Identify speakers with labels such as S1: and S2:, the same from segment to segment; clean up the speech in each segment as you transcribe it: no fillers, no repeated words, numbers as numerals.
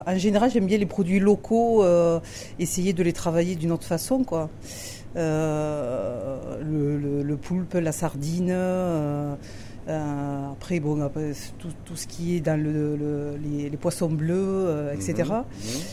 S1: En général, j'aime bien les produits locaux, essayer de les travailler d'une autre façon, quoi. Le poulpe, la sardine, après, bon, après, tout ce qui est dans les poissons bleus,
S2: Mhm,
S1: etc.
S2: mhm.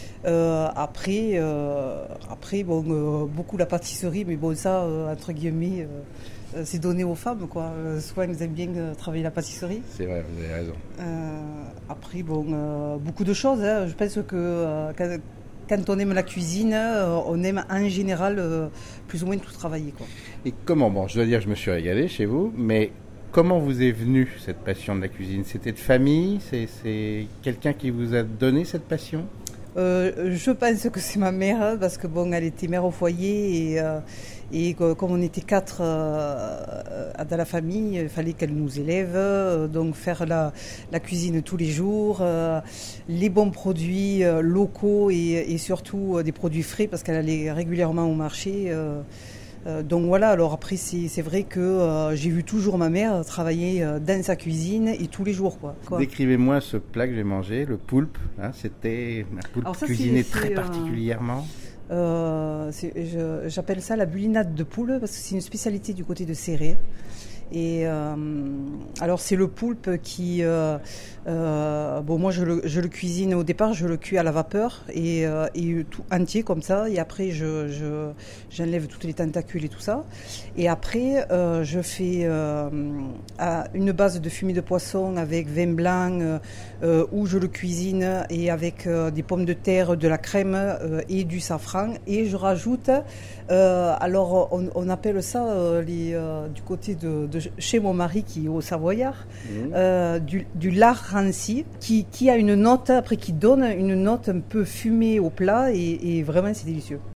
S1: Après, bon, beaucoup la pâtisserie, mais bon, ça, entre guillemets, c'est donné aux femmes, quoi. Souvent, elles aiment bien travailler la pâtisserie.
S2: C'est vrai, vous avez raison.
S1: Après, bon, beaucoup de choses, hein. Je pense que quand on aime la cuisine, on aime en général plus ou moins tout travailler, quoi.
S2: Et comment, bon, je dois dire, je me suis régalé chez vous, mais comment vous est venue cette passion de la cuisine? C'était de famille? C'est quelqu'un qui vous a donné cette passion?
S1: Je pense que c'est ma mère, hein, parce que bon, elle était mère au foyer comme on était quatre dans la famille, il fallait qu'elle nous élève, donc faire la cuisine tous les jours, les bons produits locaux et surtout des produits frais parce qu'elle allait régulièrement au marché. Donc voilà, alors après c'est vrai que j'ai vu toujours ma mère travailler dans sa cuisine et tous les jours quoi.
S2: Décrivez-moi ce plat que j'ai mangé, le poulpe, hein, c'était un poulpe
S1: Alors ça
S2: cuisiné très particulièrement.
S1: j'appelle ça la bulinade de poule parce que c'est une spécialité du côté de Céré. Et alors c'est le poulpe bon moi je le cuisine au départ, je le cuis à la vapeur et tout entier comme ça et après j'enlève toutes les tentacules et tout ça et après je fais une base de fumée de poisson avec vin blanc où je le cuisine et avec des pommes de terre, de la crème et du safran et je rajoute alors on appelle ça du côté de chez mon mari qui est au Savoyard,
S2: Mhm.
S1: du lard ranci qui a une note, après qui donne une note un peu fumée au plat et vraiment c'est délicieux.